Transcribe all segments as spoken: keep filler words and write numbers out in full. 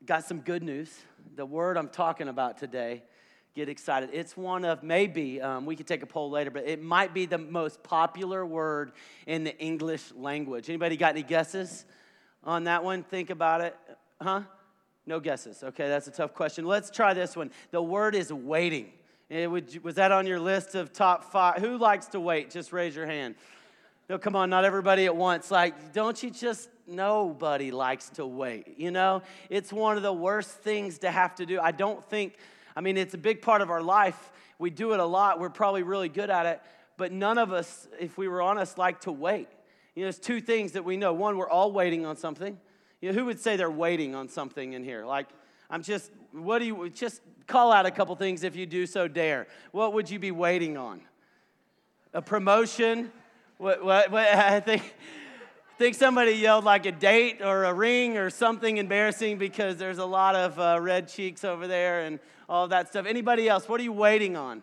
got some good news. The word I'm talking about today, get excited. It's one of maybe, um, we could take a poll later, but it might be the most popular word in the English language. Anybody got any guesses on that one? Think about it. Huh? No guesses. Okay, that's a tough question. Let's try this one. The word is waiting. It would, was that on your list of top five? Who likes to wait? Just raise your hand. No, come on, not everybody at once. Like, don't you just, nobody likes to wait, you know? It's one of the worst things to have to do. I don't think, I mean, it's a big part of our life. We do it a lot. We're probably really good at it. But none of us, if we were honest, like to wait. You know, there's two things that we know. One, we're all waiting on something. You know, who would say they're waiting on something in here? Like, I'm just, what do you, just call out a couple things if you do so dare. What would you be waiting on? A promotion? What, what, what, I think, I think somebody yelled like a date or a ring or something embarrassing because there's a lot of uh, red cheeks over there and all of that stuff. Anybody else? What are you waiting on?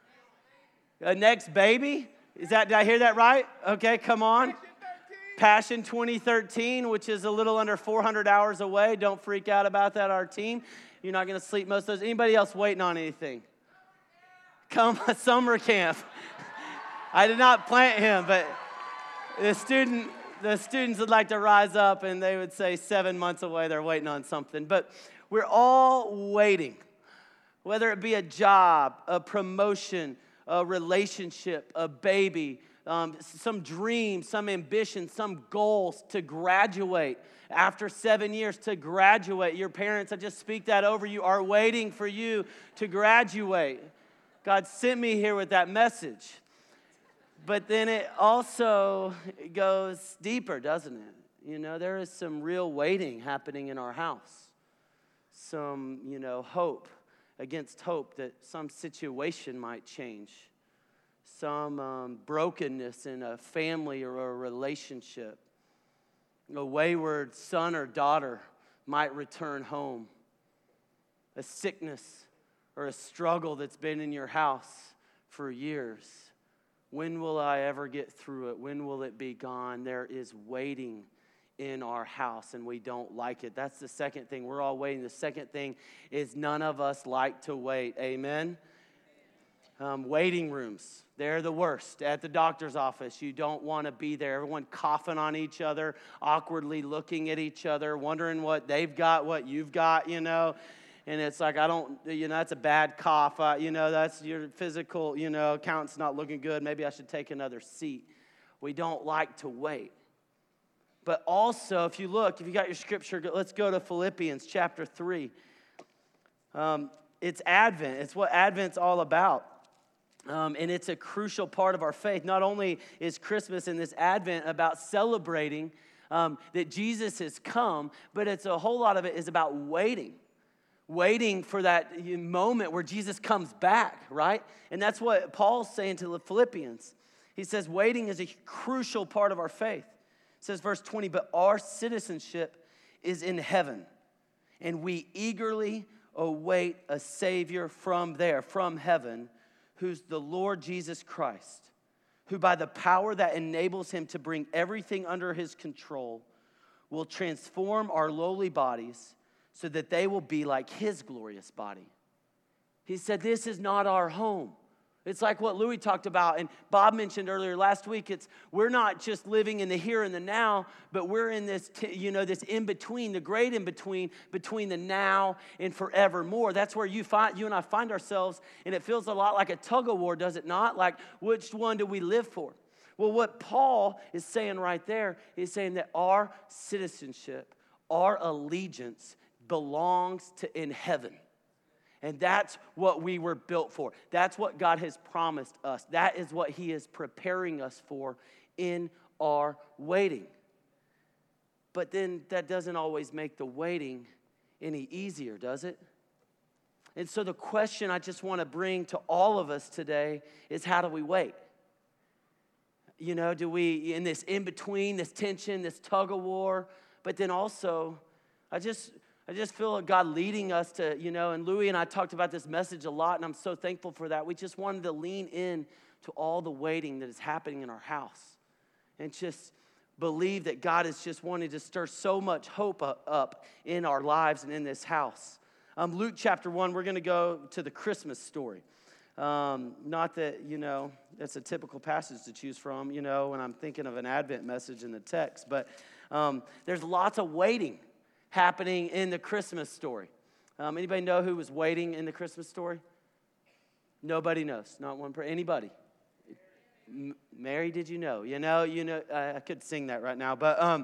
A next baby? Is that, did I hear that right? Okay, come on. Passion twenty thirteen, which is a little under four hundred hours away. Don't freak out about that, our team. You're not going to sleep most of those. Anybody else waiting on anything? Come, summer camp. I did not plant him, but the student, the students would like to rise up and they would say seven months away, they're waiting on something. But we're all waiting, whether it be a job, a promotion, a relationship, a baby, um, some dream, some ambition, some goals to graduate. After seven years to graduate, your parents, I just speak that over you, are waiting for you to graduate. God sent me here with that message. But then it also goes deeper, doesn't it? You know, there is some real waiting happening in our house. Some, you know, hope against hope that some situation might change. Some um, brokenness in a family or a relationship. A wayward son or daughter might return home. A sickness or a struggle that's been in your house for years. When will I ever get through it? When will it be gone? There is waiting in our house, and we don't like it. That's the second thing. We're all waiting. The second thing is none of us like to wait. Amen? Um, waiting rooms. They're the worst. At the doctor's office, you don't want to be there. Everyone coughing on each other, awkwardly looking at each other, wondering what they've got, what you've got, you know. And it's like, I don't, you know, that's a bad cough. Uh, you know, that's your physical, you know, account's not looking good. Maybe I should take another seat. We don't like to wait. But also, if you look, if you got your scripture, let's go to Philippians chapter three. Um, it's Advent. It's what Advent's all about. Um, and it's a crucial part of our faith. Not only is Christmas and this Advent about celebrating um, that Jesus has come, but it's a whole lot of it is about waiting. Waiting for that moment where Jesus comes back, right? And that's what Paul's saying to the Philippians. He says waiting is a crucial part of our faith. It says verse twenty, but our citizenship is in heaven, and we eagerly await a Savior from there, from heaven, who's the Lord Jesus Christ, who by the power that enables him to bring everything under his control will transform our lowly bodies so that they will be like his glorious body. He said, this is not our home. It's like what Louis talked about, and Bob mentioned earlier last week. It's we're not just living in the here and the now, but we're in this, t- you know, this in between, the great in between, between the now and forevermore. That's where you find, you and I find ourselves, and it feels a lot like a tug of war, does it not? Like, which one do we live for? Well, what Paul is saying right there is saying that our citizenship, our allegiance belongs to in heaven. And that's what we were built for. That's what God has promised us. That is what he is preparing us for in our waiting. But then that doesn't always make the waiting any easier, does it? And so the question I just want to bring to all of us today is, how do we wait? You know, do we, in this in-between, this tension, this tug of war, but then also, I just... I just feel like God leading us to, you know, and Louis and I talked about this message a lot, and I'm so thankful for that. We just wanted to lean in to all the waiting that is happening in our house and just believe that God is just wanting to stir so much hope up in our lives and in this house. Um, Luke chapter one, we're going to go to the Christmas story. Um, not that, you know, that's a typical passage to choose from, you know, when I'm thinking of an Advent message in the text. But um, there's lots of waiting happening in the Christmas story. Um, anybody know who was waiting in the Christmas story? Nobody knows. Not one person. Anybody? M- Mary, did you know? You know, you know. I, I could sing that right now, but um,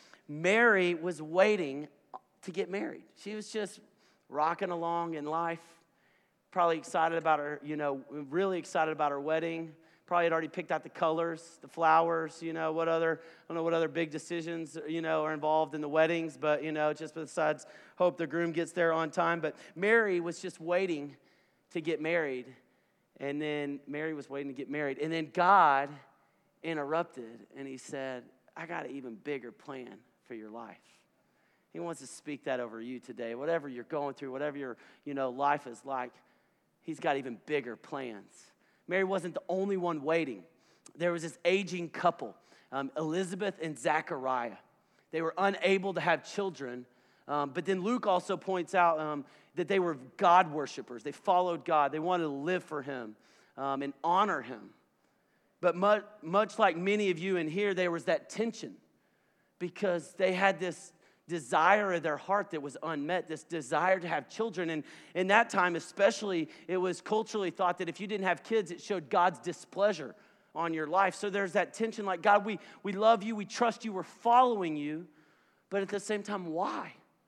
Mary was waiting to get married. She was just rocking along in life, probably excited about her, you know, really excited about her wedding. Probably had already picked out the colors, the flowers, you know, what other, I don't know what other big decisions, you know, are involved in the weddings, but, you know, just besides hope the groom gets there on time. But Mary was just waiting to get married, and then Mary was waiting to get married, and then God interrupted, and he said, I got an even bigger plan for your life. He wants to speak that over you today. Whatever you're going through, whatever your, you know, life is like, he's got even bigger plans. Mary wasn't the only one waiting. There was this aging couple, um, Elizabeth and Zachariah. They were unable to have children, um, but then Luke also points out um, that they were God worshipers. They followed God. They wanted to live for him um, and honor him. But much, much like many of you in here, there was that tension because they had this desire of their heart that was unmet, this desire to have children. And in that time especially, it was culturally thought that if you didn't have kids, it showed God's displeasure on your life. So there's that tension like, God, we, we love you, we trust you, we're following you, but at the same time, why?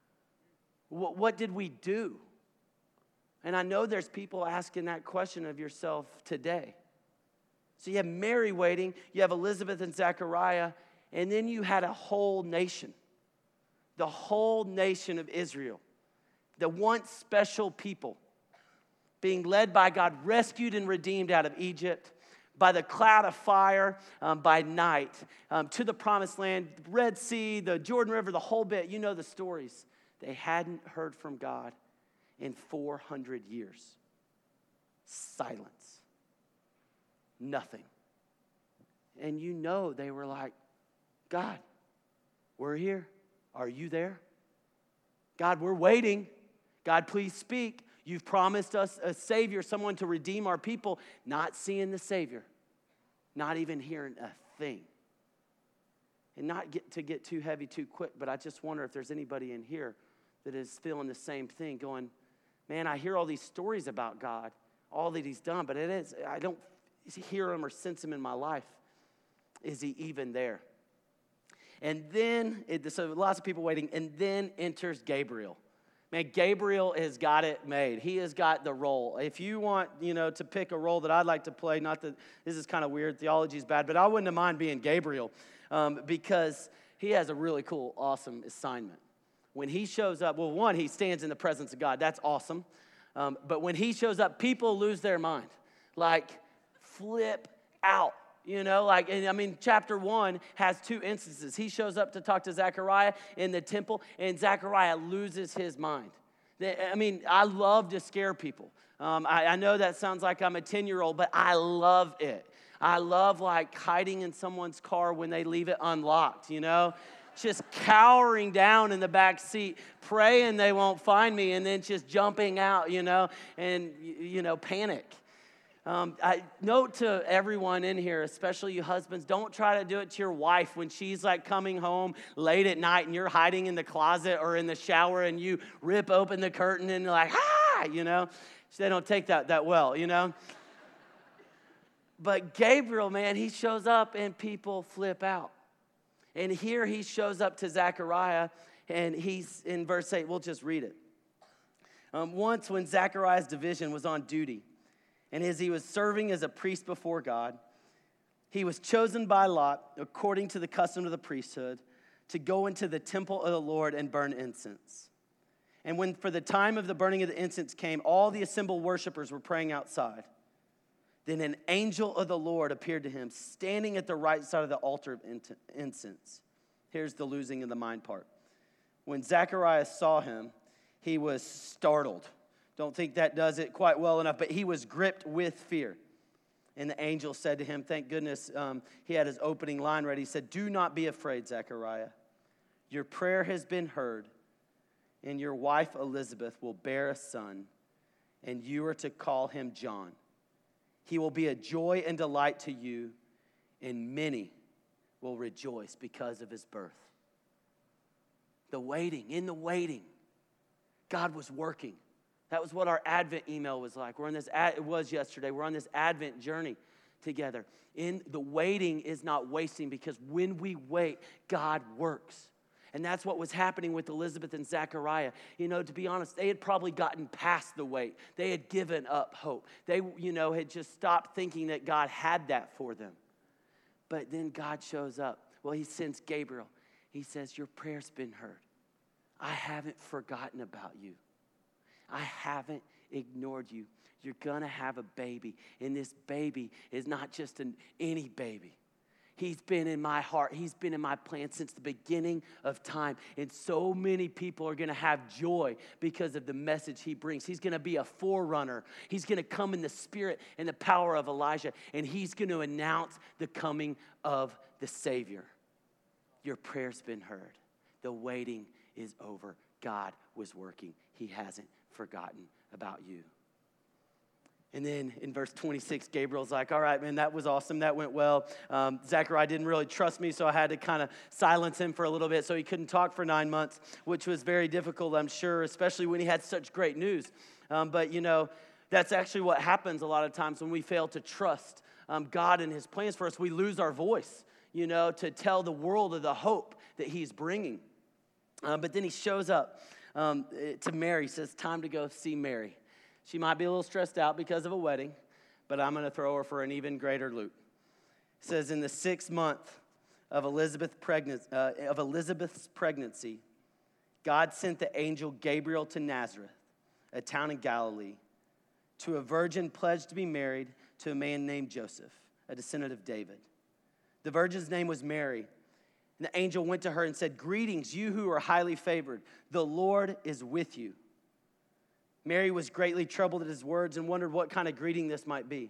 What, what did we do? And I know there's people asking that question of yourself today. So you have Mary waiting, you have Elizabeth and Zachariah, and then you had a whole nation. The whole nation of Israel, the once special people, being led by God, rescued and redeemed out of Egypt by the cloud of fire um, by night um, to the promised land, Red Sea, the Jordan River, the whole bit. You know the stories. They hadn't heard from God in four hundred years. Silence. Nothing. And you know they were like, God, we're here. Are you there? God, we're waiting. God, please speak. You've promised us a Savior, someone to redeem our people. Not seeing the Savior. Not even hearing a thing. And not get to get too heavy too quick, but I just wonder if there's anybody in here that is feeling the same thing, going, man, I hear all these stories about God, all that he's done, but it is, I don't hear him or sense him in my life. Is he even there? And then, it, so lots of people waiting, and then enters Gabriel. Man, Gabriel has got it made. He has got the role. If you want, you know, to pick a role that I'd like to play, not that this is kind of weird, theology is bad, but I wouldn't mind being Gabriel um, because he has a really cool, awesome assignment. When he shows up, well, one, he stands in the presence of God. That's awesome. Um, but when he shows up, people lose their mind. Like, flip out. You know, like, and I mean, chapter one has two instances. He shows up to talk to Zechariah in the temple, and Zechariah loses his mind. I mean, I love to scare people. Um, I, I know that sounds like I'm a ten-year-old, but I love it. I love, like, hiding in someone's car when they leave it unlocked, you know? Just cowering down in the back seat, praying they won't find me, and then just jumping out, you know, and, you know, panic. Um, I note to everyone in here, especially you husbands, don't try to do it to your wife when she's like coming home late at night and you're hiding in the closet or in the shower and you rip open the curtain and you're like, ah, you know. So they don't take that that well, you know. But Gabriel, man, he shows up and people flip out. And here he shows up to Zechariah and he's in verse eight. We'll just read it. Um, once when Zechariah's division was on duty, and as he was serving as a priest before God, he was chosen by lot, according to the custom of the priesthood, to go into the temple of the Lord and burn incense. And when for the time of the burning of the incense came, all the assembled worshipers were praying outside. Then an angel of the Lord appeared to him, standing at the right side of the altar of incense. Here's the losing of the mind part. When Zechariah saw him, he was startled. Don't think that does it quite well enough, but he was gripped with fear. And the angel said to him, thank goodness um, he had his opening line ready. He said, do not be afraid, Zechariah. Your prayer has been heard, and your wife Elizabeth will bear a son, and you are to call him John. He will be a joy and delight to you, and many will rejoice because of his birth. The waiting, in the waiting, God was working. That was what our Advent email was like. We're on this, it was yesterday, we're on this Advent journey together. In the waiting is not wasting, because when we wait, God works. And that's what was happening with Elizabeth and Zechariah. You know, to be honest, they had probably gotten past the wait. They had given up hope. They, you know, had just stopped thinking that God had that for them. But then God shows up. Well, he sends Gabriel. He says, your prayer's been heard. I haven't forgotten about you. I haven't ignored you. You're going to have a baby. And this baby is not just an any baby. He's been in my heart. He's been in my plan since the beginning of time. And so many people are going to have joy because of the message he brings. He's going to be a forerunner. He's going to come in the spirit and the power of Elijah. And he's going to announce the coming of the Savior. Your prayer's been heard. The waiting is over. God was working. He hasn't forgotten about you. And then in verse twenty-six, Gabriel's like, all right, man, that was awesome. That went well. Um, Zechariah didn't really trust me, so I had to kind of silence him for a little bit, so he couldn't talk for nine months, which was very difficult, I'm sure, especially when he had such great news. Um, but, you know, that's actually what happens a lot of times when we fail to trust um, God and his plans for us. We lose our voice, you know, to tell the world of the hope that he's bringing. Uh, but then he shows up um, to Mary, says, time to go see Mary. She might be a little stressed out because of a wedding, but I'm going to throw her for an even greater loop. It says, in the sixth month of, Elizabeth pregnancy, uh, of Elizabeth's pregnancy, God sent the angel Gabriel to Nazareth, a town in Galilee, to a virgin pledged to be married to a man named Joseph, a descendant of David. The virgin's name was Mary. And the angel went to her and said, greetings, you who are highly favored. The Lord is with you. Mary was greatly troubled at his words and wondered what kind of greeting this might be.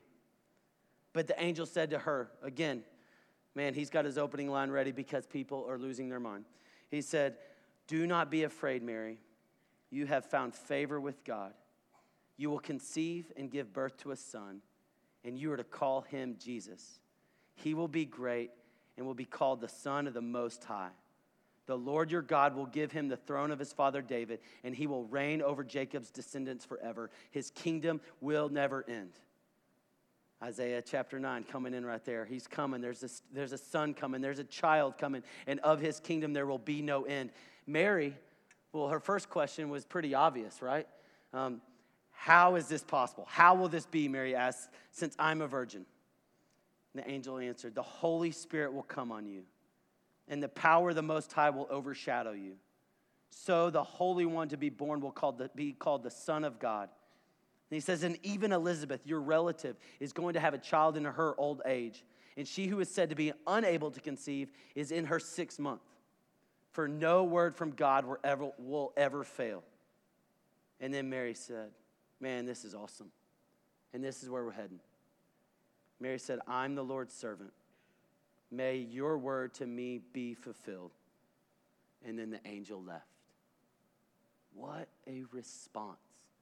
But the angel said to her, again, man, he's got his opening line ready because people are losing their mind. He said, do not be afraid, Mary. You have found favor with God. You will conceive and give birth to a son, and you are to call him Jesus. He will be great and will be called the Son of the Most High. The Lord your God will give him the throne of his father David, and he will reign over Jacob's descendants forever. His kingdom will never end. Isaiah chapter nine coming in right there. He's coming. There's a, there's a son coming. There's a child coming. And of his kingdom there will be no end. Mary, well, her first question was pretty obvious, right? Um, how is this possible? How will this be, Mary asked, since I'm a virgin? And the angel answered, the Holy Spirit will come on you, and the power of the Most High will overshadow you. So the Holy One to be born will called the, be called the Son of God. And he says, and even Elizabeth, your relative, is going to have a child in her old age. And she who is said to be unable to conceive is in her sixth month. For no word from God will ever, will ever fail. And then Mary said, man, this is awesome. And this is where we're heading. Mary said, I'm the Lord's servant. May your word to me be fulfilled. And then the angel left. What a response.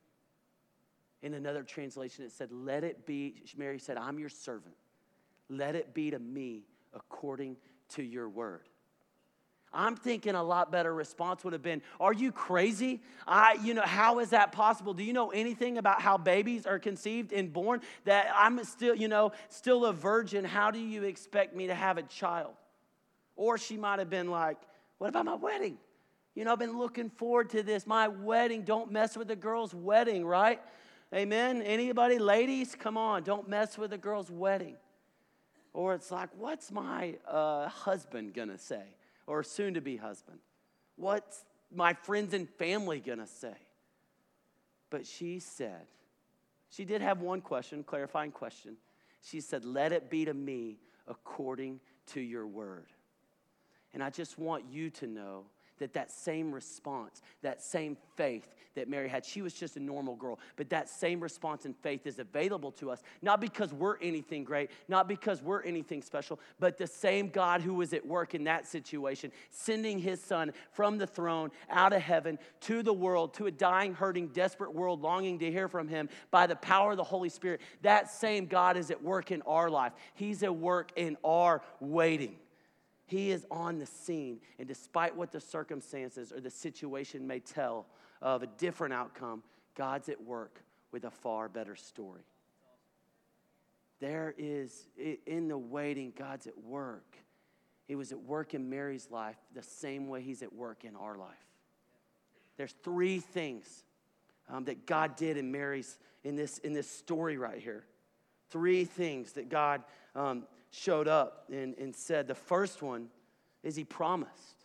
In another translation, it said, let it be, Mary said, I'm your servant. Let it be to me according to your word. I'm thinking a lot better response would have been, are you crazy? I, you know, how is that possible? Do you know anything about how babies are conceived and born? That I'm still, you know, still a virgin. How do you expect me to have a child? Or she might have been like, what about my wedding? You know, I've been looking forward to this. My wedding, don't mess with the girl's wedding, right? Amen? Anybody, ladies, come on, don't mess with the girl's wedding. Or it's like, what's my uh, husband gonna say? Or soon-to-be husband. What's my friends and family gonna say? But she said, she did have one question, clarifying question. She said, let it be to me according to your word. And I just want you to know that that same response, that same faith that Mary had, she was just a normal girl, but that same response and faith is available to us, not because we're anything great, not because we're anything special, but the same God who was at work in that situation, sending his son from the throne out of heaven to the world, to a dying, hurting, desperate world longing to hear from him by the power of the Holy Spirit. That same God is at work in our life. He's at work in our waiting. He is on the scene, and despite what the circumstances or the situation may tell of a different outcome, God's at work with a far better story. There is, in the waiting, God's at work. He was at work in Mary's life the same way he's at work in our life. There's three things um, that God did in Mary's, in this, in this story right here. Three things that God um, showed up and, and said. The first one is he promised.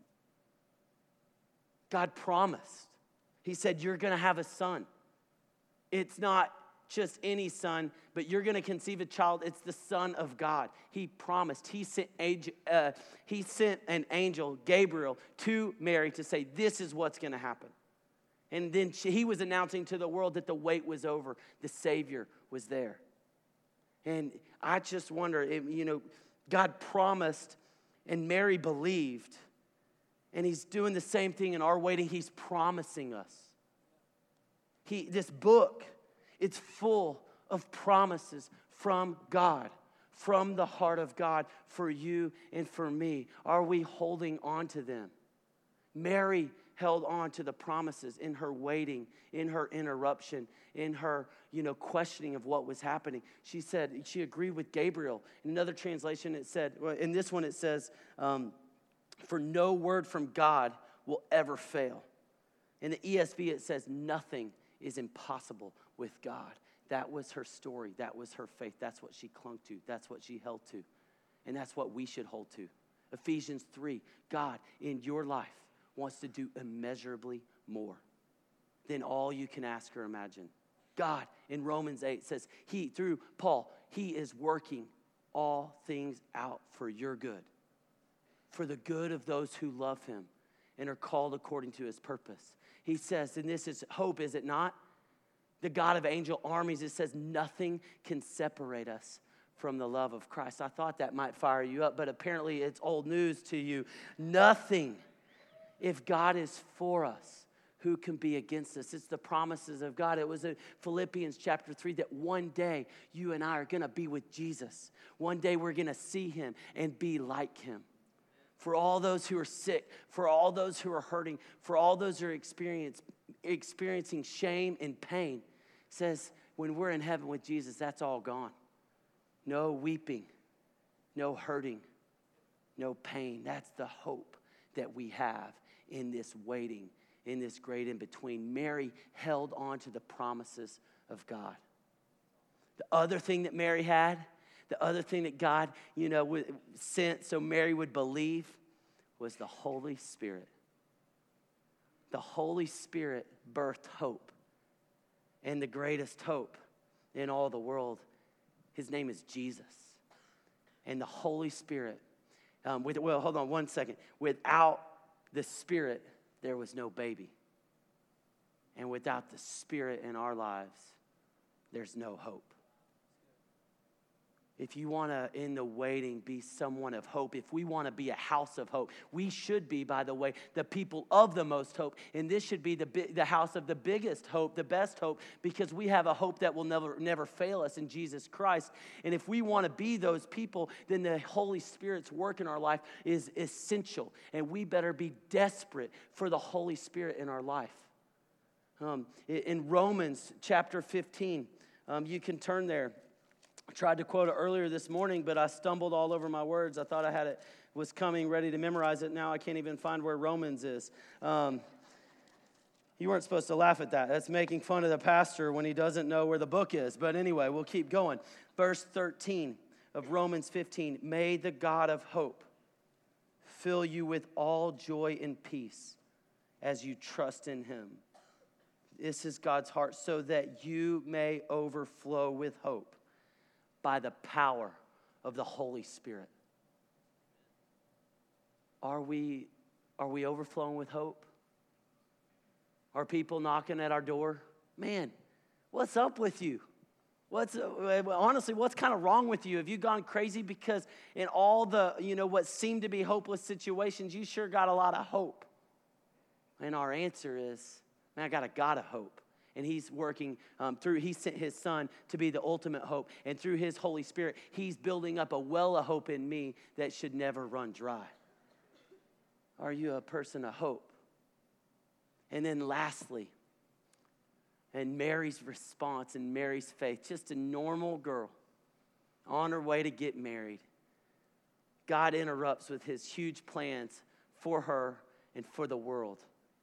God promised. He said, you're going to have a son. It's not just any son, but you're going to conceive a child. It's the Son of God. He promised. He sent, uh, he sent an angel, Gabriel, to Mary to say, this is what's going to happen. And then she, he was announcing to the world that the wait was over. The Savior was there. And I just wonder, if, you know, God promised and Mary believed. And he's doing the same thing in our waiting. He's promising us. He, this book, it's full of promises from God, from the heart of God for you and for me. Are we holding on to them? Mary held on to the promises in her waiting, in her interruption, in her, you know, questioning of what was happening. She said, she agreed with Gabriel. In another translation, it said, well, in this one it says, um, for no word from God will ever fail. In the E S V, it says, nothing is impossible with God. That was her story. That was her faith. That's what she clung to. That's what she held to. And that's what we should hold to. Ephesians three, God in your life wants to do immeasurably more than all you can ask or imagine. God in Romans eight says, he, through Paul, he is working all things out for your good, for the good of those who love him and are called according to his purpose. He says, and this is hope, is it not? The God of angel armies, it says, nothing can separate us from the love of Christ. I thought that might fire you up, but apparently it's old news to you. Nothing. If God is for us, who can be against us? It's the promises of God. It was in Philippians chapter three that one day you and I are going to be with Jesus. One day we're going to see him and be like him. For all those who are sick, for all those who are hurting, for all those who are experience, experiencing shame and pain, says when we're in heaven with Jesus, that's all gone. No weeping, no hurting, no pain. That's the hope that we have in this waiting, in this great in-between. Mary held on to the promises of God. The other thing that Mary had, the other thing that God, you know, sent so Mary would believe was the Holy Spirit. The Holy Spirit birthed hope. And the greatest hope in all the world, his name is Jesus. And the Holy Spirit, um, with, well, hold on one second. Without the Spirit, there was no baby. And without the Spirit in our lives, there's no hope. If you want to, in the waiting, be someone of hope, if we want to be a house of hope, we should be, by the way, the people of the most hope. And this should be the, the house of the biggest hope, the best hope, because we have a hope that will never, never fail us in Jesus Christ. And if we want to be those people, then the Holy Spirit's work in our life is essential. And we better be desperate for the Holy Spirit in our life. Um, in Romans chapter fifteen, um, you can turn there. I tried to quote it earlier this morning, but I stumbled all over my words. I thought I had it, was coming, ready to memorize it. Now I can't even find where Romans is. Um, you weren't supposed to laugh at that. That's making fun of the pastor when he doesn't know where the book is. But anyway, we'll keep going. Verse thirteen of Romans fifteen. May the God of hope fill you with all joy and peace as you trust in him. This is God's heart, so that you may overflow with hope by the power of the Holy Spirit. Are we Are we overflowing with hope? Are people knocking at our door? Man, what's up with you? What's uh, honestly, what's kind of wrong with you? Have you gone crazy because in all the, you know, what seem to be hopeless situations, you sure got a lot of hope? And our answer is, man, I got a God of hope. And he's working um, through, he sent his son to be the ultimate hope. And through his Holy Spirit, he's building up a well of hope in me that should never run dry. Are you a person of hope? And then lastly, and Mary's response and Mary's faith, just a normal girl on her way to get married. God interrupts with his huge plans for her and for the world.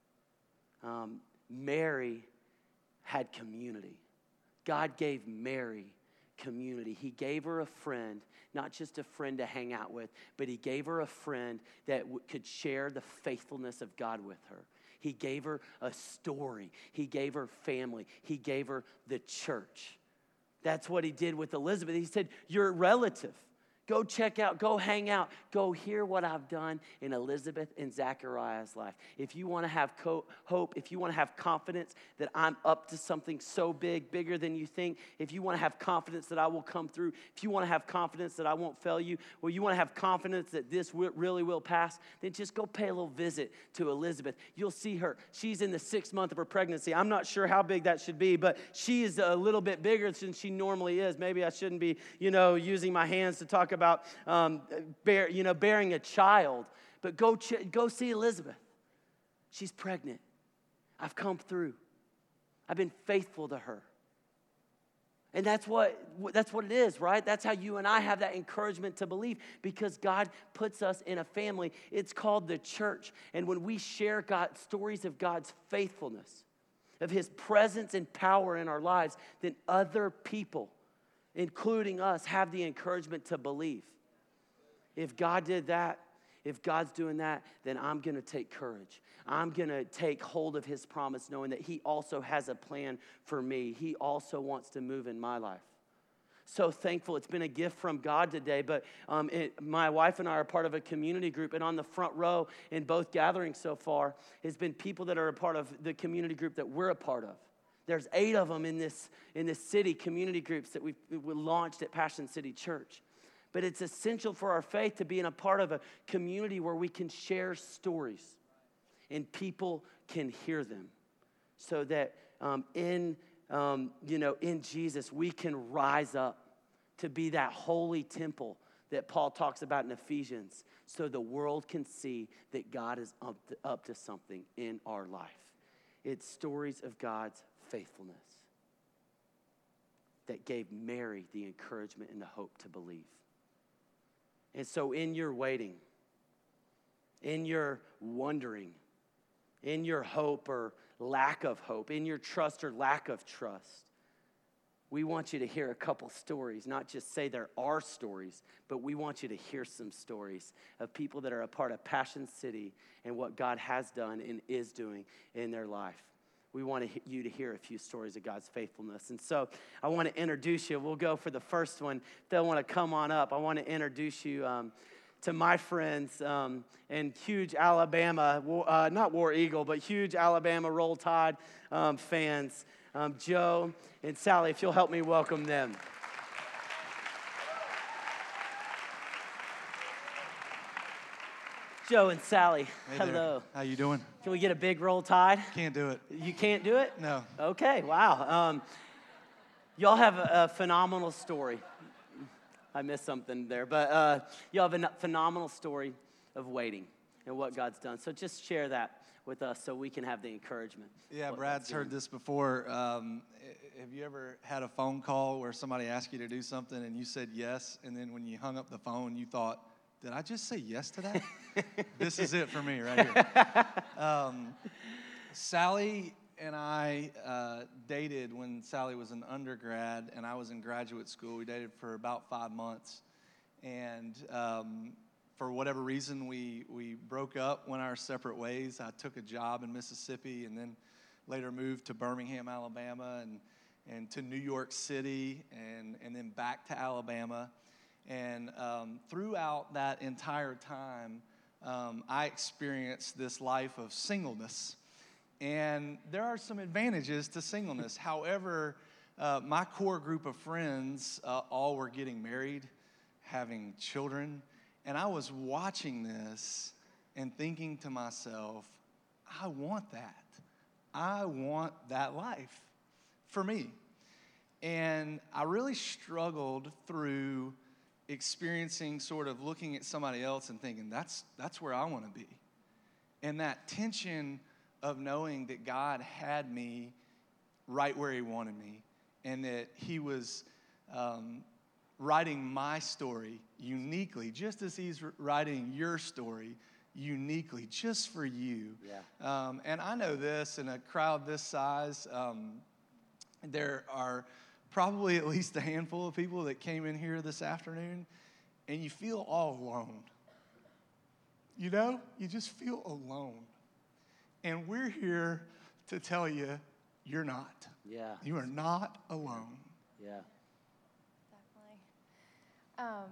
Um, Mary had community. God gave Mary community. He gave her a friend, not just a friend to hang out with, but he gave her a friend that w- could share the faithfulness of God with her. He gave her a story. He gave her family. He gave her the church. That's what he did with Elizabeth. He said, you're a relative. Go check out, go hang out, go hear what I've done in Elizabeth and Zachariah's life. If you want to have co- hope, if you want to have confidence that I'm up to something so big, bigger than you think, if you want to have confidence that I will come through, if you want to have confidence that I won't fail you, or you want to have confidence that this w- really will pass, then just go pay a little visit to Elizabeth. You'll see her. She's in the sixth month of her pregnancy. I'm not sure how big that should be, but she is a little bit bigger than she normally is. Maybe I shouldn't be, you know, using my hands to talk about, um, bear, you know, bearing a child. But go, ch- go see Elizabeth. She's pregnant. I've come through. I've been faithful to her. And that's what, that's what it is, right? That's how you and I have that encouragement to believe, because God puts us in a family. It's called the church. And when we share God, stories of God's faithfulness, of his presence and power in our lives, then other people, including us, have the encouragement to believe. If God did that, if God's doing that, then I'm going to take courage. I'm going to take hold of his promise, knowing that he also has a plan for me. He also wants to move in my life. So thankful. It's been a gift from God today, but um, it, my wife and I are part of a community group, and on the front row in both gatherings so far has been people that are a part of the community group that we're a part of. There's eight of them in this, in this city, community groups that we've, we launched at Passion City Church. But it's essential for our faith to be in a part of a community where we can share stories and people can hear them, so that um, in, um, you know, in Jesus we can rise up to be that holy temple that Paul talks about in Ephesians, so the world can see that God is up to, up to something in our life. It's stories of God's faithfulness that gave Mary the encouragement and the hope to believe. And so in your waiting, in your wondering, in your hope or lack of hope, in your trust or lack of trust, we want you to hear a couple stories, not just say there are stories, but we want you to hear some stories of people that are a part of Passion City and what God has done and is doing in their life. We want you to hear a few stories of God's faithfulness. And so I want to introduce you. We'll go for the first one. If they want to come on up, I want to introduce you um, to my friends um, and huge Alabama, uh, not War Eagle, but huge Alabama Roll Tide um, fans, um, Joe and Sally, if you'll help me welcome them. Joe and Sally, Hey hello. there. How you doing? Can we get a big Roll Tide? Can't do it. You can't do it? No. Okay, wow. Um, y'all have a, a phenomenal story. I missed something there, but uh, y'all have a phenomenal story of waiting and what God's done. So just share that with us so we can have the encouragement. Yeah, Brad's heard this before. Um, have you ever had a phone call where somebody asked you to do something and you said yes, and then when you hung up the phone, you thought, did I just say yes to that? This is it for me right here. Um, Sally and I uh, dated when Sally was an undergrad and I was in graduate school. We dated for about five months. And um, for whatever reason, we, we broke up, went our separate ways. I took a job in Mississippi and then later moved to Birmingham, Alabama, and, and to New York City, and, and then back to Alabama. And um, throughout that entire time, um, I experienced this life of singleness. And there are some advantages to singleness. However, uh, my core group of friends uh, all were getting married, having children. And I was watching this and thinking to myself, I want that. I want that life for me. And I really struggled through experiencing sort of looking at somebody else and thinking, that's, that's where I want to be. And that tension of knowing that God had me right where he wanted me, and that he was um, writing my story uniquely, just as he's writing your story uniquely, just for you. Yeah. Um, and I know this, in a crowd this size, um, there are probably at least a handful of people that came in here this afternoon, and you feel all alone. You know, you just feel alone. And we're here to tell you, you're not. Yeah. You are not alone. Yeah. Definitely. Um,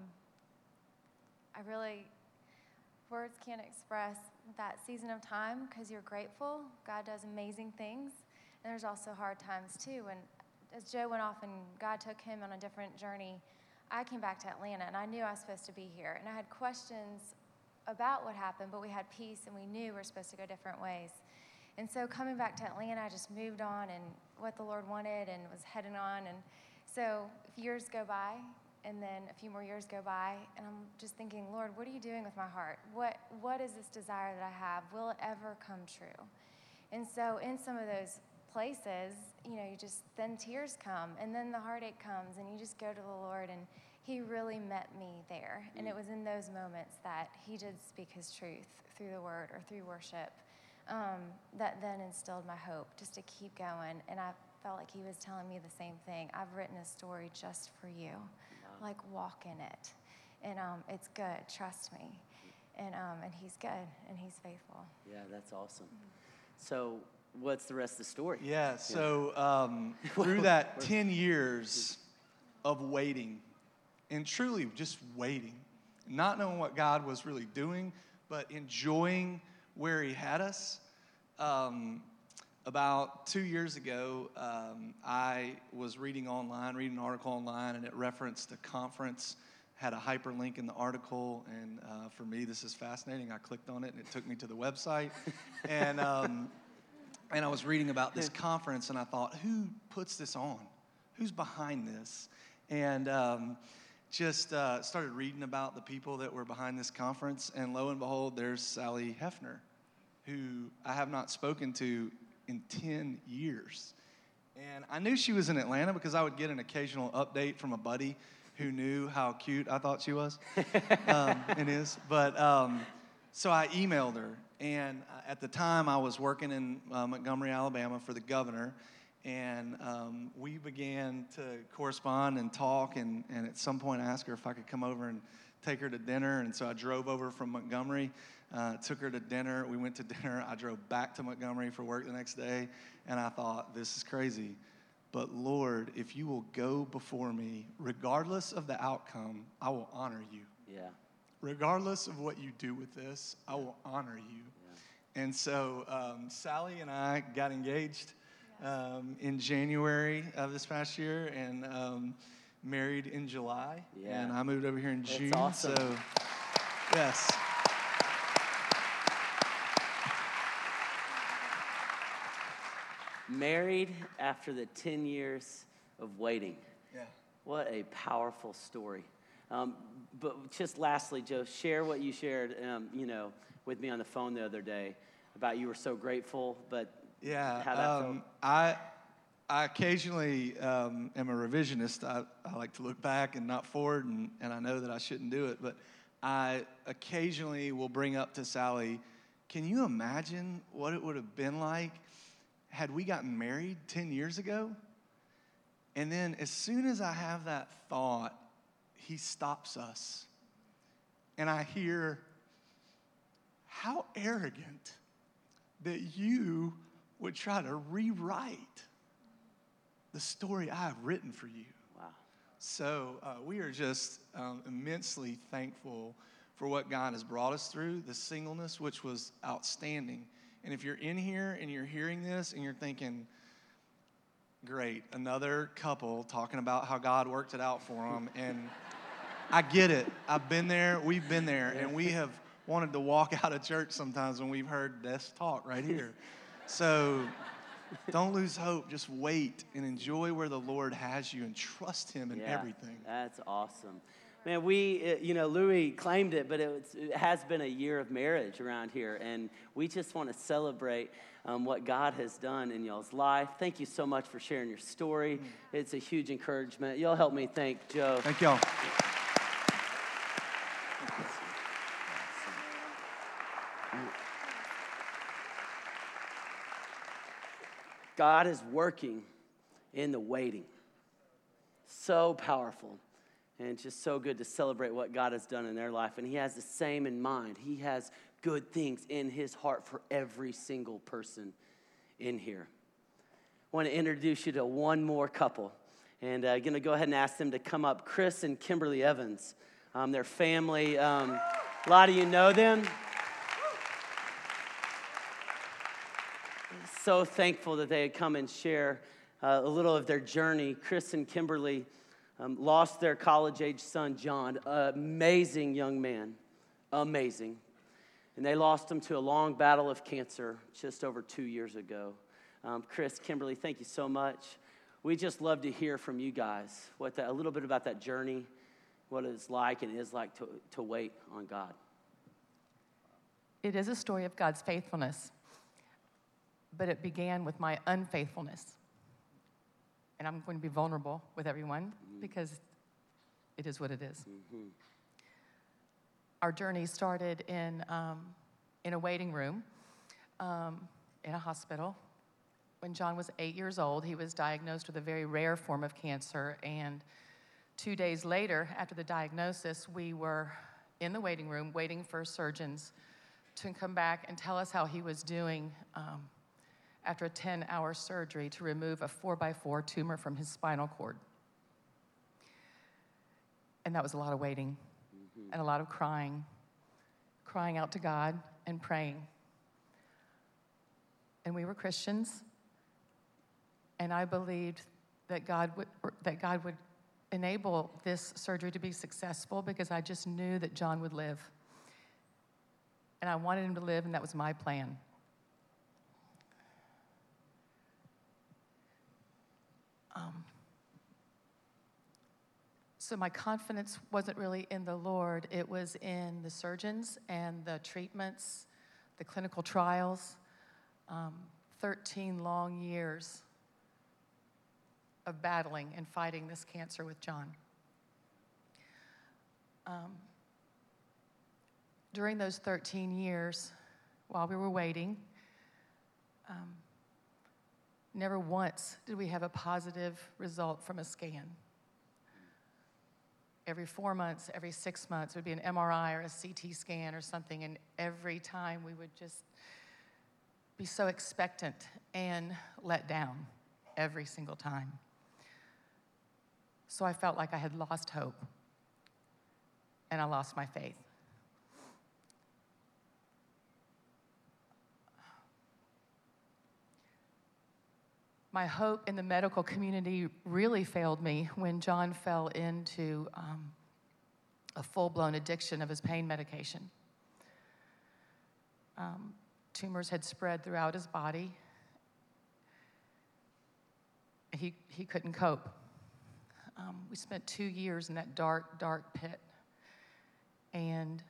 I really, words can't express that season of time because you're grateful. God does amazing things. And there's also hard times too. And as Joe went off and God took him on a different journey, I came back to Atlanta and I knew I was supposed to be here. And I had questions about what happened, but we had peace and we knew we were supposed to go different ways. And so coming back to Atlanta, I just moved on and what the Lord wanted and was heading on. And so years go by, and then a few more years go by, and I'm just thinking, Lord, what are you doing with my heart? What What is this desire that I have? Will it ever come true? And so in some of those places, you know, you just, then tears come, and then the heartache comes, and you just go to the Lord, and he really met me there. And it was in those moments that he did speak his truth through the word or through worship. Um, that then instilled my hope just to keep going. And I felt like he was telling me the same thing. I've written a story just for you. Wow. Like, walk in it. And um, it's good. Trust me. And um, and he's good, and he's faithful. Yeah, that's awesome. So what's the rest of the story? Yeah, so um, through that ten years of waiting, and truly just waiting, not knowing what God was really doing, but enjoying where he had us. Um, about two years ago, um, I was reading online, reading an article online, and it referenced a conference, had a hyperlink in the article, and uh, for me, this is fascinating. I clicked on it, and it took me to the website, and um, and I was reading about this conference, and I thought, who puts this on? Who's behind this? And um, just uh, started reading about the people that were behind this conference, and lo and behold, there's Sally Hefner, who I have not spoken to in ten years. And I knew she was in Atlanta because I would get an occasional update from a buddy who knew how cute I thought she was, um, and is. But um, so I emailed her, and at the time I was working in uh, Montgomery, Alabama for the governor, and um, we began to correspond and talk, and, and at some point I asked her if I could come over and take her to dinner, and so I drove over from Montgomery, uh, took her to dinner. We went to dinner. I drove back to Montgomery for work the next day, and I thought, this is crazy. But Lord, if you will go before me, regardless of the outcome, I will honor you. Yeah. Regardless of what you do with this, I will honor you. Yeah. And so um, Sally and I got engaged um, in January of this past year, and um, married in July. Yeah. And I moved over here in That's June. awesome. So, yes. Married after the ten years of waiting. Yeah. What a powerful story. Um, but just lastly, Joe, share what you shared, um, you know, with me on the phone the other day about you were so grateful, but Yeah. how that um, felt. I I occasionally um, am a revisionist. I, I like to look back and not forward, and, and I know that I shouldn't do it, but I occasionally will bring up to Sally, can you imagine what it would have been like had we gotten married ten years ago? And then as soon as I have that thought, he stops us. And I hear, how arrogant that you would try to rewrite the story I have written for you. Wow. So uh, we are just um, immensely thankful for what God has brought us through, the singleness, which was outstanding. And if you're in here and you're hearing this and you're thinking, great, another couple talking about how God worked it out for them, and I get it. I've been there. We've been there. And we have wanted to walk out of church sometimes when we've heard this talk right here. So don't lose hope. Just wait and enjoy where the Lord has you and trust him in Yeah, everything. That's awesome. Man, we, you know, Louis claimed it, but it, was, it has been a year of marriage around here, and we just want to celebrate um, what God has done in y'all's life. Thank you so much for sharing your story. It's a huge encouragement. Y'all help me thank Joe. Thank y'all. God is working in the waiting. So powerful. And it's just so good to celebrate what God has done in their life. And he has the same in mind. He has good things in his heart for every single person in here. I want to introduce you to one more couple. And I'm uh, going to go ahead and ask them to come up. Chris and Kimberly Evans. Um, their family, um, a lot of you know them. So thankful that they had come and share uh, a little of their journey. Chris and Kimberly um, lost their college-age son, John, amazing young man, amazing. And they lost him to a long battle of cancer just over two years ago. Um, Chris, Kimberly, thank you so much. We just love to hear from you guys, what that, a little bit about that journey, what it's like and is like to, to wait on God. It is a story of God's faithfulness, but it began with my unfaithfulness. And I'm going to be vulnerable with everyone mm-hmm. because it is what it is. Mm-hmm. Our journey started in, um, in a waiting room um, in a hospital. When John was eight years old, he was diagnosed with a very rare form of cancer. And two days later, after the diagnosis, we were in the waiting room waiting for surgeons to come back and tell us how he was doing um, after a ten-hour surgery to remove a four by four tumor from his spinal cord. And that was a lot of waiting mm-hmm. and a lot of crying, crying out to God and praying. And we were Christians, and I believed that God would, that God would enable this surgery to be successful because I just knew that John would live. And I wanted him to live, and that was my plan. Um, so my confidence wasn't really in the Lord. It was in the surgeons and the treatments, the clinical trials, um, thirteen long years of battling and fighting this cancer with John. Um, during those thirteen years, while we were waiting, um, never once did we have a positive result from a scan. Every four months, every six months, it would be an M R I or a C T scan or something, and every time we would just be so expectant and let down every single time. So I felt like I had lost hope, and I lost my faith. My hope in the medical community really failed me when John fell into um, a full-blown addiction of his pain medication. Um, tumors had spread throughout his body. He, he couldn't cope. Um, we spent two years in that dark, dark pit. And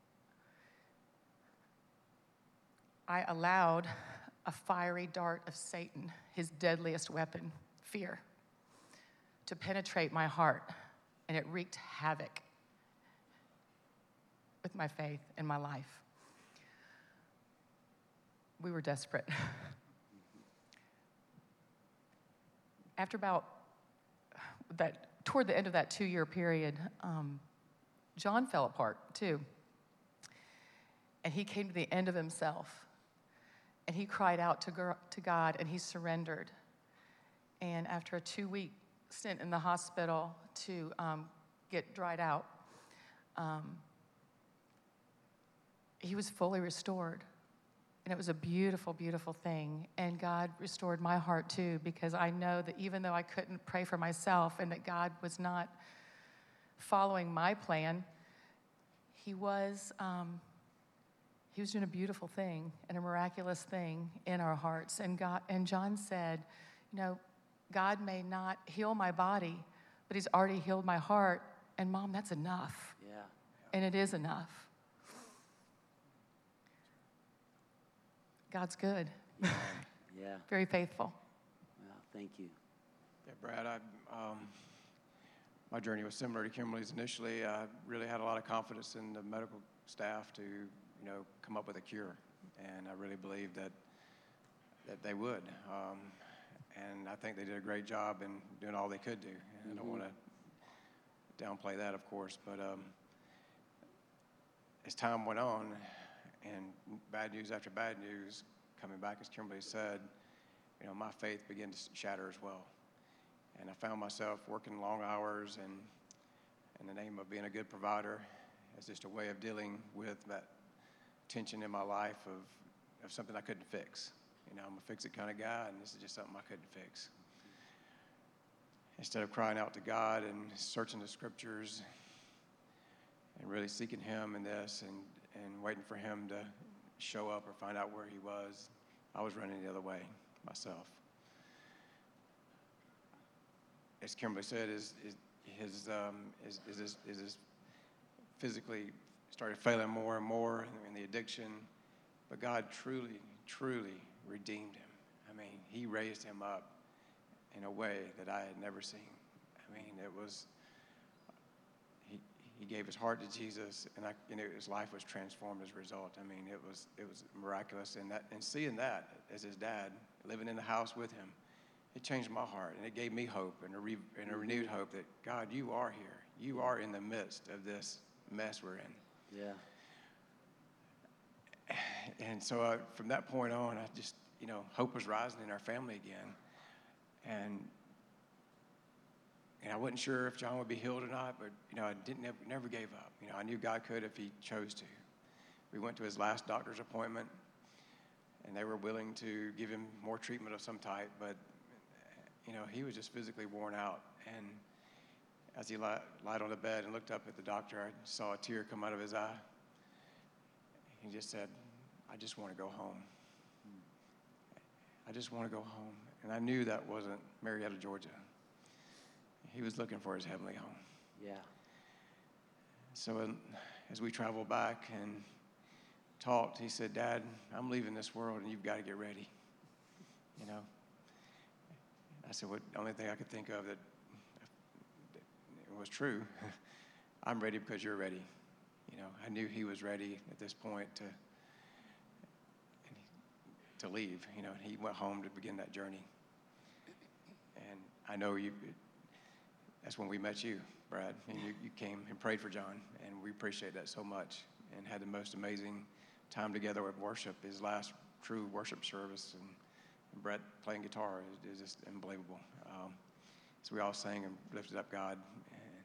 I allowed a fiery dart of Satan, his deadliest weapon, fear, to penetrate my heart, and it wreaked havoc with my faith and my life. We were desperate. After about that, toward the end of that two-year period, um, John fell apart too, and he came to the end of himself. And he cried out to, to God, and he surrendered. And after a two-week stint in the hospital to um, get dried out, um, he was fully restored. And it was a beautiful, beautiful thing. And God restored my heart too, because I know that even though I couldn't pray for myself and that God was not following my plan, he was, um, he was doing a beautiful thing and a miraculous thing in our hearts. And God, and John said, you know, God may not heal my body, but he's already healed my heart. And Mom, that's enough. Yeah. And it is enough. God's good. Yeah. Yeah. Very faithful. Well, thank you. Yeah, Brad, I, um, my journey was similar to Kimberly's initially. I really had a lot of confidence in the medical staff to, you know, come up with a cure. And I really believed that that they would. Um, and I think they did a great job in doing all they could do. And mm-hmm. I don't want to downplay that, of course. But um, as time went on, and bad news after bad news coming back, as Kimberly said, you know, my faith began to shatter as well. And I found myself working long hours and in the name of being a good provider as just a way of dealing with that tension in my life of, of something I couldn't fix. You know, I'm a fix-it kind of guy, and this is just something I couldn't fix. Instead of crying out to God and searching the scriptures and really seeking him in this and and waiting for him to show up or find out where he was, I was running the other way myself. As Kimberly said, his, his, um, his, his, his, his physically started failing more and more in the addiction, but God truly, truly redeemed him. I mean, he raised him up in a way that I had never seen. I mean, it was... He gave his heart to Jesus, and, I, and it, his life was transformed as a result. I mean, it was it was miraculous, and that and seeing that as his dad, living in the house with him, it changed my heart, and it gave me hope and a, re, and a renewed hope that God, you are here, you are in the midst of this mess we're in. Yeah. And so uh, from that point on, I just you know hope was rising in our family again, and. And I wasn't sure if John would be healed or not, but, you know, I didn't never, never gave up. You know, I knew God could if he chose to. We went to his last doctor's appointment, and they were willing to give him more treatment of some type, but, you know, he was just physically worn out. And as he li- lied on the bed and looked up at the doctor, I saw a tear come out of his eye. He just said, I just want to go home. I just want to go home. And I knew that wasn't Marietta, Georgia. He was looking for his heavenly home. Yeah. So um, as we traveled back and talked, he said, Dad, I'm leaving this world and you've got to get ready. You know? I said, what, the only thing I could think of that, that was true, I'm ready because you're ready. You know, I knew he was ready at this point to, to leave, you know, and he went home to begin that journey. And I know you... That's when we met you, Brad, and you, you came and prayed for John, and we appreciate that so much and had the most amazing time together with worship. His last true worship service, and, and Brett playing guitar is, is just unbelievable. Um, so we all sang and lifted up God. And,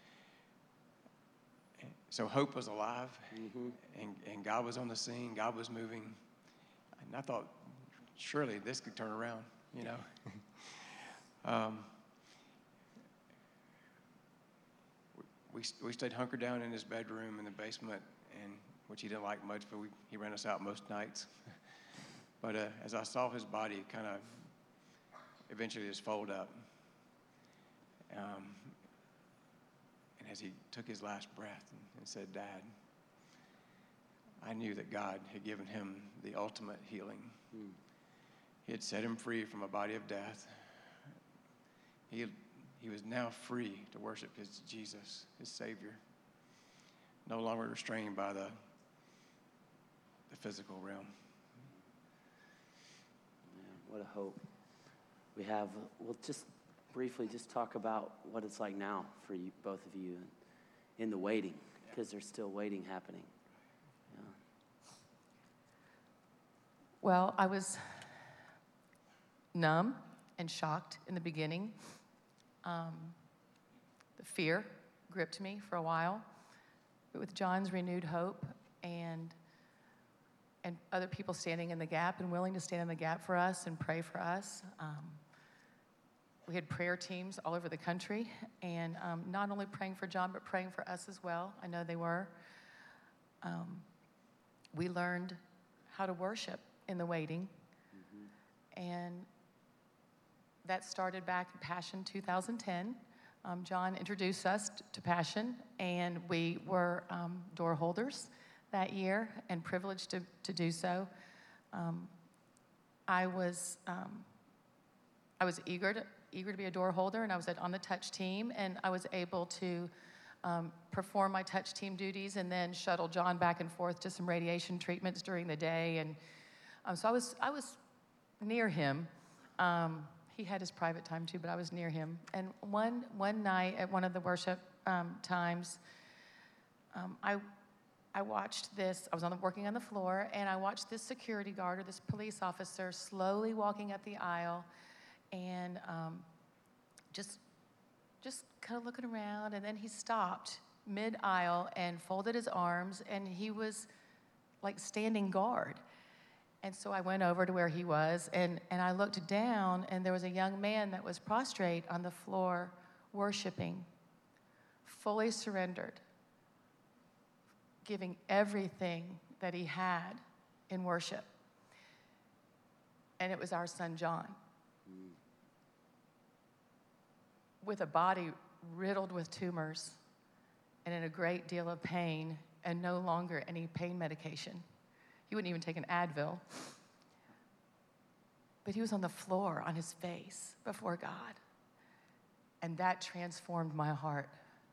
and so hope was alive, mm-hmm. and, and God was on the scene. God was moving, and I thought, surely this could turn around, you know. um, We, we stayed hunkered down in his bedroom in the basement, and which he didn't like much, but we, he ran us out most nights. But uh, as I saw his body kind of eventually just fold up, um, and as he took his last breath and, and said, Dad, I knew that God had given him the ultimate healing. Mm. He had set him free from a body of death. He had He was now free to worship his Jesus, his Savior, no longer restrained by the, the physical realm. Yeah, what a hope. We have, we'll just briefly just talk about what it's like now for you, both of you, in the waiting, because there's still waiting happening. Yeah. Well, I was numb and shocked in the beginning. Um, the fear gripped me for a while, but with John's renewed hope and and other people standing in the gap and willing to stand in the gap for us and pray for us. Um, we had prayer teams all over the country, and um, not only praying for John, but praying for us as well. I know they were. Um, we learned how to worship in the waiting, mm-hmm. and that started back in Passion two thousand ten. Um, John introduced us to Passion, and we were um, door holders that year and privileged to, to do so. Um, I was um, I was eager to eager to be a door holder, and I was at, on the touch team, and I was able to um, perform my touch team duties and then shuttle John back and forth to some radiation treatments during the day, and um, so I was I was near him. Um, he had his private time too, but I was near him. And one one night at one of the worship um, times, um, I. I watched this, I was on the, working on the floor, and I watched this security guard or this police officer slowly walking up the aisle and um, just, just kind of looking around, and then he stopped mid-aisle and folded his arms, and he was like standing guard. And so I went over to where he was, and, and I looked down, and there was a young man that was prostrate on the floor worshiping, fully surrendered, giving everything that he had in worship. And it was our son, John. Mm. With a body riddled with tumors and in a great deal of pain and no longer any pain medication. He wouldn't even take an Advil. But he was on the floor on his face before God. And that transformed my heart.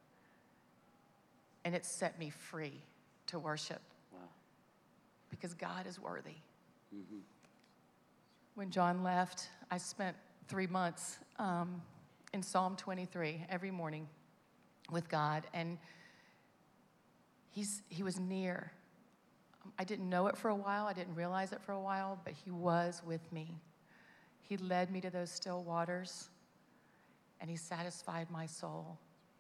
And it set me free to worship. Wow. Because God is worthy. Mm-hmm. When John left, I spent three months um, in Psalm twenty-three every morning with God, and he's he was near. I didn't know it for a while. I didn't realize it for a while, but he was with me. He led me to those still waters, and he satisfied my soul.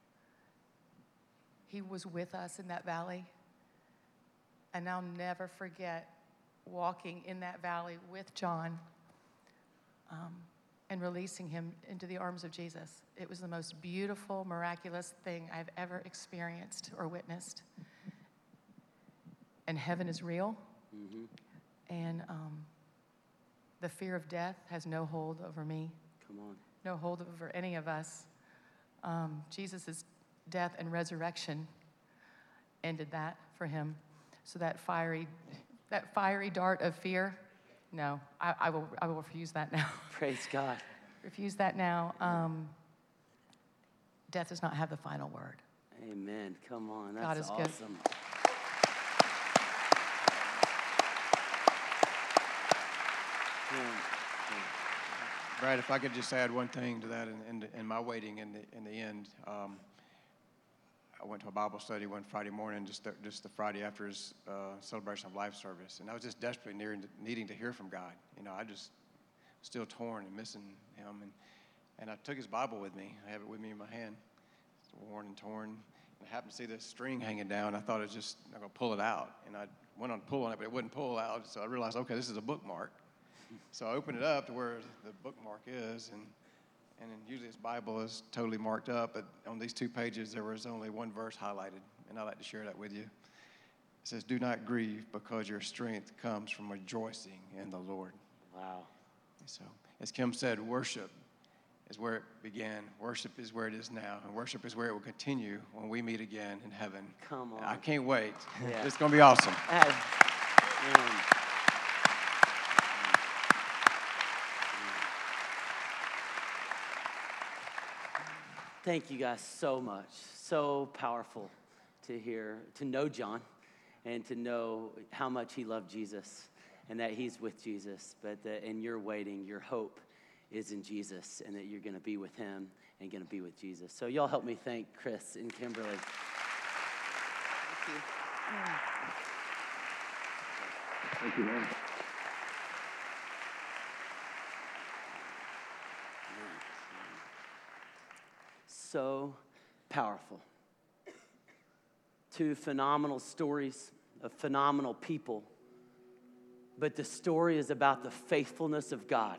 He was with us in that valley. And I'll never forget walking in that valley with John um, and releasing him into the arms of Jesus. It was the most beautiful, miraculous thing I've ever experienced or witnessed. And heaven is real. Mm-hmm. And um, the fear of death has no hold over me. Come on. No hold over any of us. Um, Jesus' death and resurrection ended that for him. So that fiery, that fiery dart of fear, no, I, I will, I will refuse that now. Praise God. Refuse that now. Um, death does not have the final word. Amen. Come on, that's God is awesome. Good. Brad, if I could just add one thing to that, in, in, in my waiting in the in the end. Um, I went to a Bible study one Friday morning, just the, just the Friday after his uh, celebration of life service, and I was just desperately needing to, needing to hear from God. You know, I just still torn and missing him, and and I took his Bible with me. I have it with me in my hand. It's worn and torn. And I happened to see this string hanging down. I thought it was just I'm gonna pull it out, and I went on to pull on it, but it wouldn't pull out. So I realized, okay, this is a bookmark. So I opened it up to where the bookmark is, and. And then usually this Bible is totally marked up, but on these two pages there was only one verse highlighted, and I'd like to share that with you. It says, "Do not grieve, because your strength comes from rejoicing in the Lord." Wow. So, as Kim said, worship is where it began. Worship is where it is now, and worship is where it will continue when we meet again in heaven. Come on. I can't wait. Yeah. It's going to be awesome. As, um, Thank you guys so much. So powerful to hear, to know John, and to know how much he loved Jesus and that he's with Jesus, but that in your waiting, your hope is in Jesus and that you're going to be with him and going to be with Jesus. So y'all help me thank Chris and Kimberly. Thank you. Thank you, man. So powerful. Two phenomenal stories of phenomenal people but the story is about the faithfulness of God.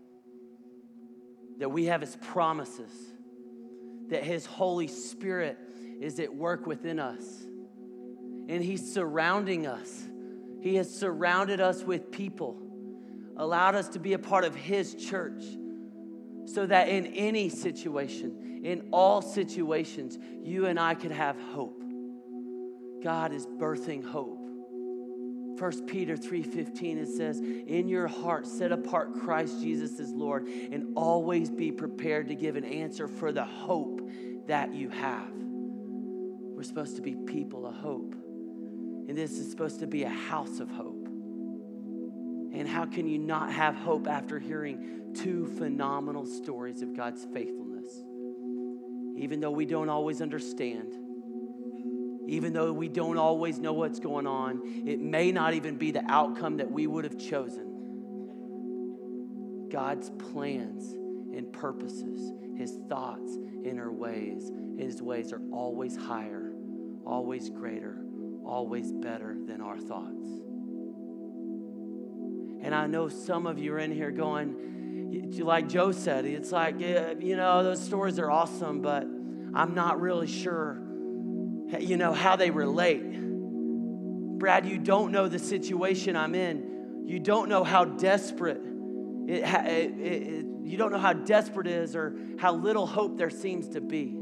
That we have his promises, that his Holy Spirit is at work within us. And he's surrounding us. He has surrounded us with people, allowed us to be a part of his church, so that in any situation, in all situations, you and I could have hope. God is birthing hope. First Peter three fifteen, it says, in your heart set apart Christ Jesus as Lord, and always be prepared to give an answer for the hope that you have. We're supposed to be people of hope. And this is supposed to be a house of hope. And how can you not have hope after hearing two phenomenal stories of God's faithfulness? Even though we don't always understand, even though we don't always know what's going on, it may not even be the outcome that we would have chosen. God's plans and purposes, his thoughts and our ways, his ways are always higher, always greater, always better than our thoughts. And I know some of you are in here going, like Joe said, it's like, yeah, you know, those stories are awesome, but I'm not really sure, you know, how they relate. Brad, you don't know the situation I'm in. You don't know how desperate it, it, it, it you don't know how desperate it is or how little hope there seems to be.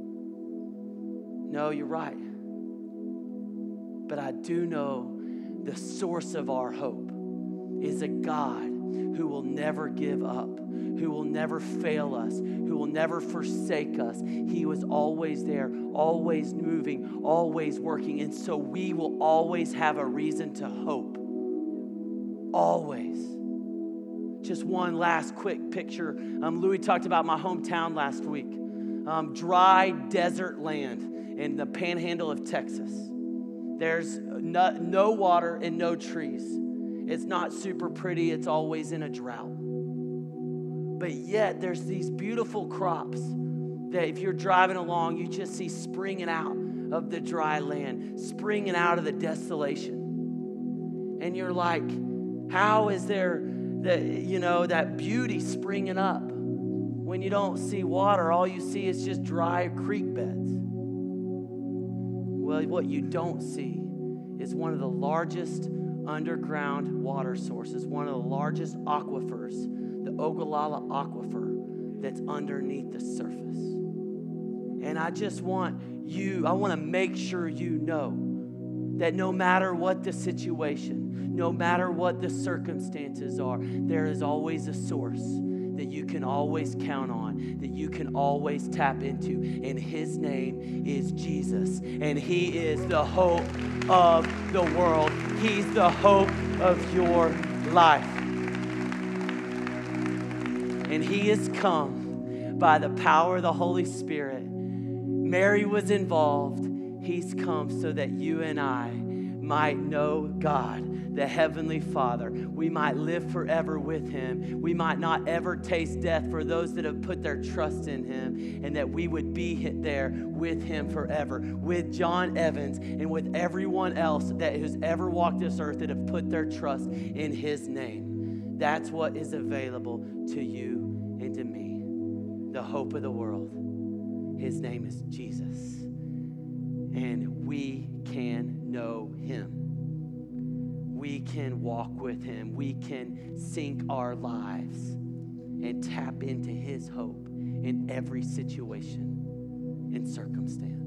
No, you're right. But I do know the source of our hope is a God who will never give up, who will never fail us, who will never forsake us. He was always there, always moving, always working. And so we will always have a reason to hope. Always. Just one last quick picture. Um, Louis talked about my hometown last week. Um, dry desert land in the panhandle of Texas. There's no, no water and no trees. It's not super pretty. It's always in a drought. But yet there's these beautiful crops that if you're driving along, you just see springing out of the dry land, springing out of the desolation. And you're like, how is there the, you know, that beauty springing up when you don't see water? All you see is just dry creek beds. Well, what you don't see is one of the largest underground water sources, one of the largest aquifers, the Ogallala Aquifer, that's underneath the surface. And I just want you, I want to make sure you know that no matter what the situation, no matter what the circumstances are, there is always a source that you can always count on, that you can always tap into. And his name is Jesus. And he is the hope of the world. He's the hope of your life. And he has come by the power of the Holy Spirit. Mary was involved. He's come so that you and I might know God, the Heavenly Father. We might live forever with him. We might not ever taste death for those that have put their trust in him, and that we would be there with him forever, with John Evans and with everyone else that has ever walked this earth that have put their trust in his name. That's what is available to you and to me, the hope of the world. His name is Jesus. And we can know him. We can walk with him. We can sink our lives and tap into his hope in every situation and circumstance.